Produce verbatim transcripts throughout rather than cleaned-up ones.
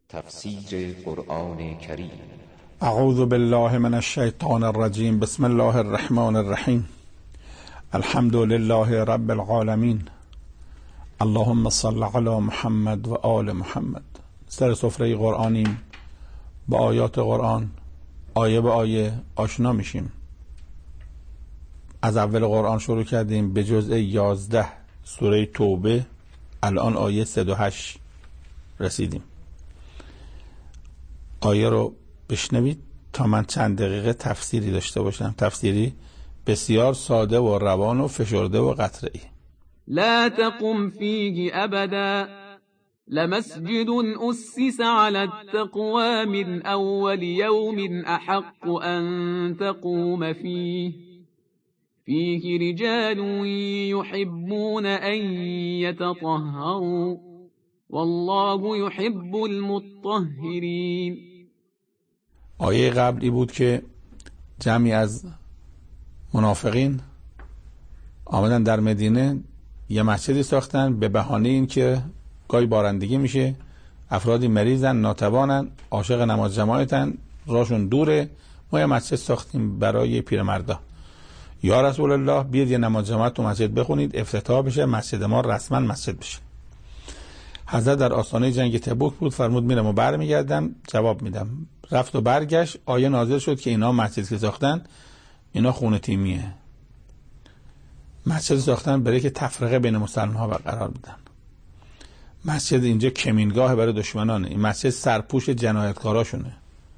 تفسیر قرآن کریم. اعوذ بالله من الشیطان الرجیم. بسم الله الرحمن الرحیم. الحمد لله رب العالمین. اللهم صل علی محمد و آل محمد. سر سفره قرآنیم، با آیات قرآن آیه به آیه آشنا میشیم. از اول قرآن شروع کردیم به جزء یازده سوره توبه، الان آیه صد و هشت رسیدیم. آیه رو بشنوید تا من چند دقیقه تفسیری داشته باشم، تفسیری بسیار ساده و روان و فشرده و قطعی. لا تقم فيه ابدا لمسجد اسس على التقوى من اول يوم احق ان تقوم فيه فيه رجال يحبون ان يتطهروا والله يحب المطهرين. آیه قبلی بود که جمعی از منافقین آمدن در مدینه یه مسجدی ساختن به بهانه این که گاهی بارندگی میشه، افرادی مریضن، ناتوانن، عاشق نماز جماعتن، راشون دوره، ما یه مسجد ساختیم برای پیرمردا. یا رسول الله بیاید یه نماز جماعت تو مسجد بخونید، افتتاح بشه، مسجد ما رسما مسجد بشه. حضرت در آستانه جنگ تبوک بود، فرمود میرم و برمیگردم جواب میدم. رفت و برگشت، آیه نازل شد که اینا مسجد که ساختن اینا خونه تیمیه، مسجد ساختن برای که تفرقه بین مسلمان ها برقرار بدن. مسجد اینجا کمینگاه برای دشمنانه، این مسجد سرپوش جنایتکاراشونه.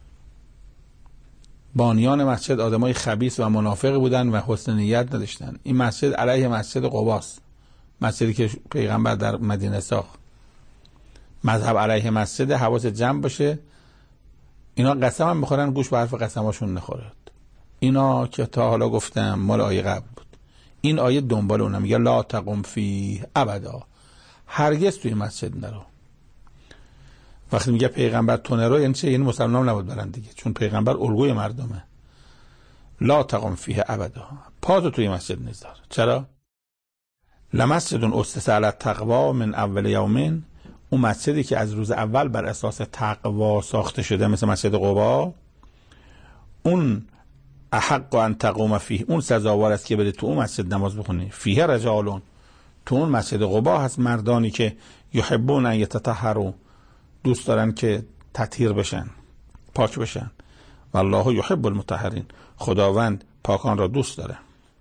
بانیان مسجد آدمای خبیث و منافق بودن و حسن نیت نداشتن. این مسجد علیه مسجد قباست، مسجدی که پیغمبر در مدینه ساخت. مذهب علیه مسجد، حواس جمع باشه. اینا قسم هم میخورن، گوش به حرف قسماشون نخورد. اینا که تا حالا گفتم مال آیه قبل بود. این آیه دنبال اونم، میگه لا تقم فیه ابدا، هرگز توی مسجد نرو. وقتی میگه پیغمبر تو نرو یعنی چه؟ یعنی مسلمان نباید برن دیگه، چون پیغمبر الگوی مردمه. لا تقم فیه ابدا، پاتو توی مسجد نذار. چرا؟ لمسجد اسس علی التقوی من اول یوم، اون مسجدی که از روز اول بر اساس تقوا ساخته شده مثل مسجد قبا، اون احق ان تقوم فیه، اون سزاوار است که بده تو اون مسجد نماز بخونی. فیه رجالون، تو اون مسجد قبا هست مردانی که یحبون ان یتطهروا، دوست دارن که تطهیر بشن، پاک بشن. والله یحب المطهرین، خداوند پاکان را دوست داره.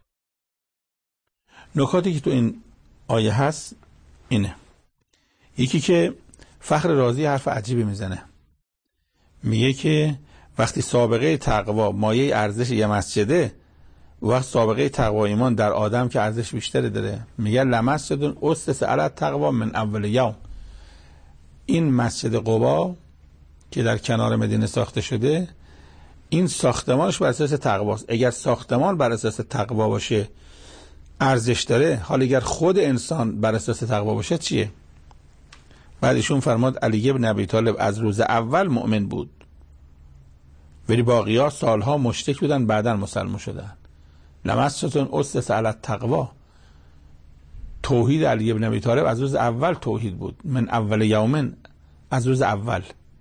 نکاتی که تو این آیه هست اینه. یکی که فخر رازی حرف عجیبی میزنه، میگه که وقتی سابقه تقوا مایه ارزش یه مسجده، وقت سابقه تقوا ایمان در آدم که ارزش بیشتری داره. میگه لمسجد اسس علی التقوی من اول یوم، این مسجد قبا که در کنار مدینه ساخته شده، این ساختمانش بر اساس تقواست. اگر ساختمان بر اساس تقوا باشه ارزش داره، حالا اگر خود انسان بر اساس تقوا باشه چیه؟ بعدشون فرماد علی بن ابی طالب از روز اول مؤمن بود ولی باقی‌ها سالها مشرک بودن، بعداً مسلمان شدن. لمسجد اسس علی التقوی، توحید علی بن ابی طالب از روز اول توحید بود. من اول یوم، از روز اول.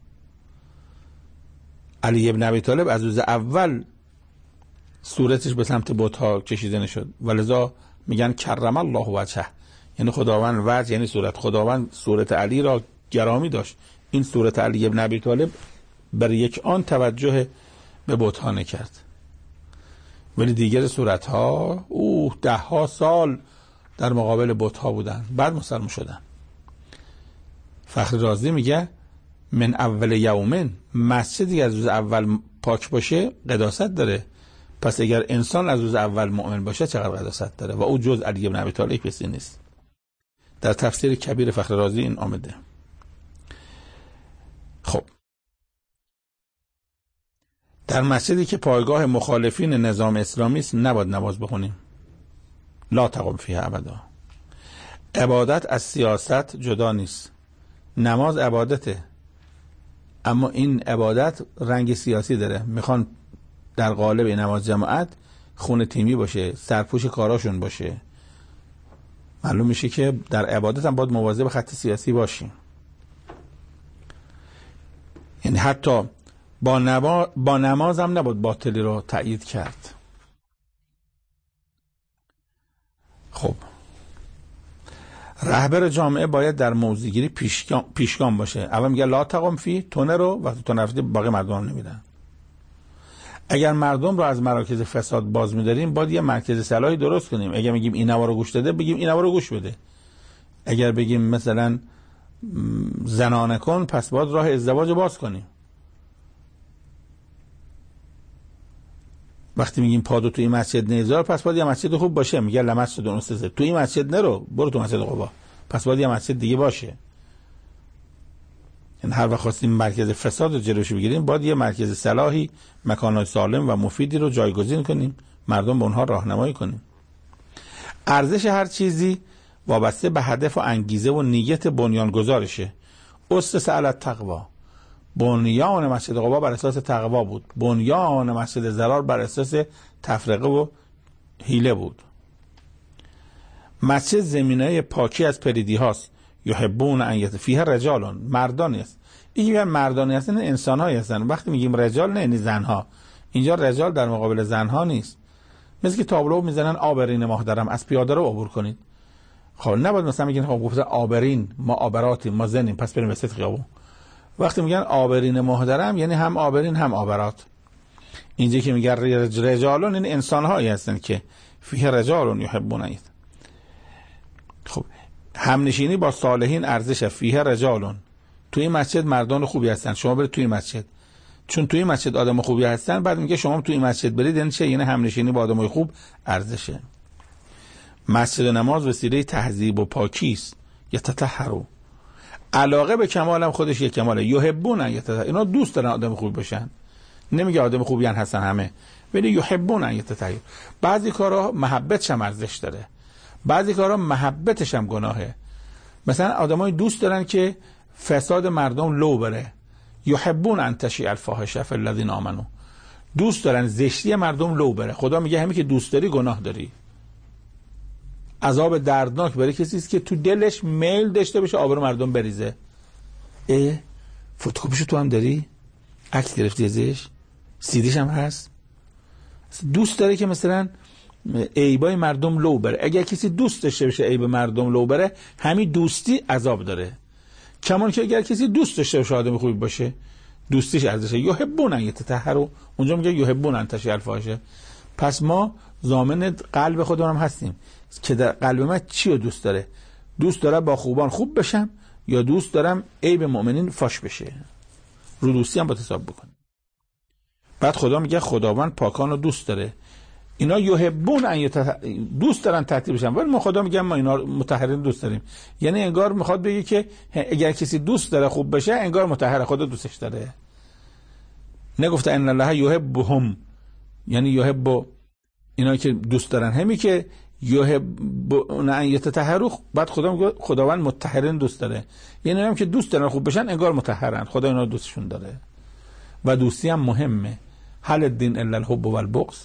علی بن ابی طالب از روز اول صورتش به سمت بت‌ها کشیده نشد، ولذا میگن کرم الله وجهه، یعنی خداوند وجه یعنی صورت. خداوند صورت علی را گرامی داشت. این صورت علی بن ابی طالب بر یک آن توجه به بت‌ها نکرد، ولی دیگر صورت‌ها اوه ده ها سال در مقابل بت‌ها بودن، بعد مسلمان شدن. فخر رازی میگه من اول یومن، مسجدی از روز اول پاک باشه قداست داره. پس اگر انسان از روز اول مؤمن باشه چقدر قداست داره، و او جز علی بن ابی طالب کسی نیست. در تفسیر کبیر فخر رازی این آمده. خب در مسجدی که پایگاه مخالفین نظام اسلامی است نباید نماز بخونیم. لا تقم فیه ابدا. عبادت از سیاست جدا نیست. نماز عبادته، اما این عبادت رنگ سیاسی داره. میخوان در قالب نماز جماعت خونه تیمی باشه، سرپوش کاراشون باشه. معلوم میشه که در عبادت هم باید مواظب خط سیاسی باشیم. یعنی حتی با, نما... با نماز هم نباید باطلی رو تأیید کرد. خب رهبر جامعه باید در موضع‌گیری پیشگام... پیشگام باشه. اول میگه لا تقم فی، تو نرو، وقتی تو نرفتی باقی مردم نمیدن. اگر مردم رو از مراکز فساد باز می‌داریم باید یه مرکز صلاحی درست کنیم. اگر میگیم این نوا رو گوش داده، بگیم این نوا رو گوش بده. اگر بگیم مثلا زنانه کن، پس باید راه ازدواج باز کنیم. وقتی میگیم پادو تو این مسجد نذار، پس باید یه مسجد خوب باشه. میگه لمسجد اسس، تو این مسجد نرو، برو تو مسجد قبا، پس باید یه مسجد دیگه باشه. این هر وقت خواستیم مرکز فساد رو جلوش بگیریم باید یه مرکز صلاحی، مکان‌های سالم و مفیدی رو جایگزین کنیم، مردم به اونها راهنمایی کنیم. ارزش هر چیزی وابسته به هدف و انگیزه و نیت بنیانگذارشه. اسس علی التقوا، بنیان مسجد قبا بر اساس تقوا بود، بنیان مسجد ضرار بر اساس تفرقه و حیله بود. مسجد زمینه پاکی از پلیدی هاست. یحبون ان یت فیها رجالون، مردانی است. این مردانی هستن، انسان هایی هستن. وقتی میگیم رجال نه یعنی زن ها، اینجا رجال در مقابل زن ها نیست. مثل که تابلو میزنن آبرین محترم، از پیاده رو عبور کنید. خب نباید مثلا میگن خب گفتن آبرین، ما آبراتیم، ما زنیم، پس بریم وسط خیابون. وقتی میگن آبرین محترم یعنی هم آبرین هم آبرات. اینجا که میگن رجالون این انسان هایی هستن که فیه رجالون یحبون ان. خب همنشینی با صالحین ارزش فیه رجالون. توی مسجد مردان خوبی هستن، شما برید توی مسجد، چون توی مسجد آدم خوبی هستن. بعد میگه شما توی مسجد برید، یعنی چه؟ یعنی همنشینی با آدمای خوب ارزشه. مسجد و نماز وسیله تهذیب و پاکی است. یتطهروا، علاقه به کمال هم خودش یک کماله. یحبون ان یتطهروا، اینا دوست دارن آدم خوب باشن. نمیگه آدم خوبی هستن همه، ولی یحبون ان یتطهروا. بعضی کارا محبتش هم ارزش داره، بعضی کارا محبتش هم گناهه. مثلا آدمای دوست دارن که فساد مردم لو بره. یحبون ان تشیع الفاحشه فی الذین آمنوا، دوست دارن زشتی مردم لو بره. خدا میگه همین که دوست داری گناه داری. عذاب دردناک برای کسی است که تو دلش میل داشته باشه آبرو مردم بریزه. اه فتوکپیشو تو هم داری؟ عکس گرفتی ازش؟ سیدیش هم هست؟ دوست داره که مثلا عیبای مردم لو بره. اگر کسی دوست داشته باشه عیب مردم لو بره، همین دوستی عذاب داره. کمان که اگر کسی دوست داشته باشه آدم خوبی باشه، دوستیش ارزشه. یحبون ان یتطهروا، اونجا میگه یحبون ان تشیع الفاحشه. پس ما ضامن قلب خودمون هم هستیم که در قلب من چی رو دوست داره. دوست داره با خوبان خوب بشم یا دوست دارم عیب مؤمنین فاش بشه. رو دوستی هم با حساب بکنیم. بعد خدا میگه خداوند پاکان رو دوست داره. اینا یحبون ان یتطهروا، دوست دارن تطهیر بشن، ولی ما خدا میگه ما اینا مطهرین دوست داریم. یعنی انگار میخواد بگه که اگر کسی دوست داره خوب بشه انگار مطهره، خدا دوستش داره. نگفته ان الله یحبهم، یعنی یحب اینا که دوست دارن، همین که یحبون ان یتطهروا، بعد خدا میگه خداوند مطهرین دوست داره. یعنی هم که دوست دارن خوب بشن انگار مطهرن، خدا اینا دوستشون داره. و دوستی هم مهمه. هل الدین الا الحب والبغض،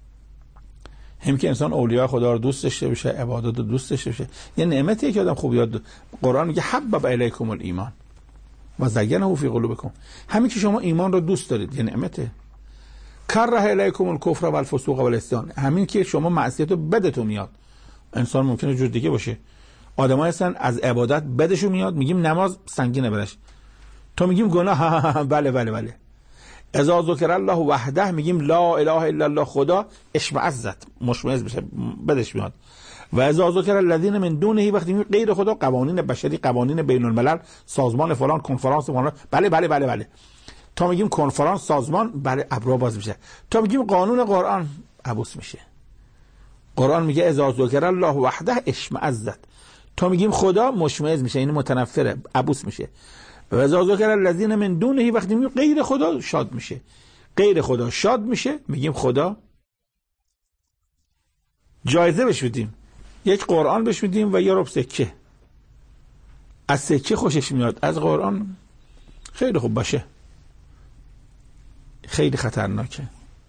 هم که انسان اولیاء خدا رو دوست داشته باشه، عبادت رو دوست داشته باشه، یه نعمتیه که آدم خوب یاد. قرآن میگه حبب الیکم الایمان و زینه فی قلوبکم، همین که شما ایمان رو دوست دارید یه نعمته. کره الیکم الکفر والفسوق والعصیان، همین که شما معصیت رو بدتون میاد. انسان ممکنه جور دیگه باشه، آدمایی هستن از عبادت بدشون میاد، میگیم نماز سنگینه برش، تو میگیم گناه بله بله بله. اذا ذکر الله وحده میگیم لا اله الا الله، خدا اشمئزت مشمئز بشه بدش میاد. و اذا ذکر الذین من دونه، وقتی میگیم غیر خدا، قوانین بشری، قوانین بین الملل، سازمان فلان، کنفرانس فلان، بله بله بله بله. تا میگیم کنفرانس سازمان، بله ابرو باز میشه. تا میگیم قانون قرآن، عبوس میشه. قرآن میگه اذا ذکر الله وحده اشمئزت، تا میگیم خدا مشمئز میشه، یعنی متنفره، عبوس میشه. و اذا ذکر الذین من دونه، وقتی میگیم غیر خدا شاد میشه. غیر خدا شاد میشه، میگیم خدا جایزه بهش بدیم، یک قرآن بهش بدیم و یه رب سکه. از سکه خوشش میاد، از قرآن خیلی خوب باشه، خیلی خطرناکه.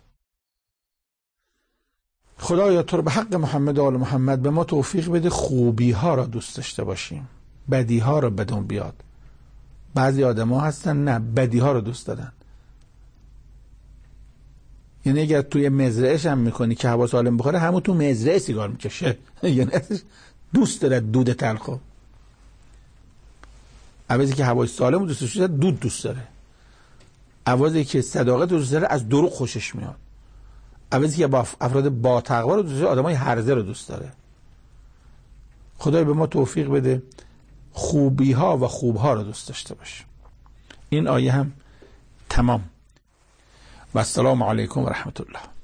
خدایا تو رو به حق محمد و آل محمد به ما توفیق بده خوبی ها را دوست داشته باشیم، بدی ها را بدون بیاد. بعضی آدم ها هستن نه، بدی ها رو دوست دارن. یعنی اگر توی مزرعه‌ش هم میکنی که هوا سالم بخوره، همون تو مزرعه سیگار میکشه. یعنی دوست داره دود تلخو. عوضی که هوای سالم دوست داره، دود دوست داره. عوضی که صداقت دوست داره، از دروغ خوشش میاد. عوضی که با افراد با تقوا رو دوست داره، آدمای هرزه رو دوست داره. خدای به ما توفیق بده خوبی ها و خوب ها رو دوست داشته باشه. این آیه هم تمام. و السلام علیکم و رحمت الله.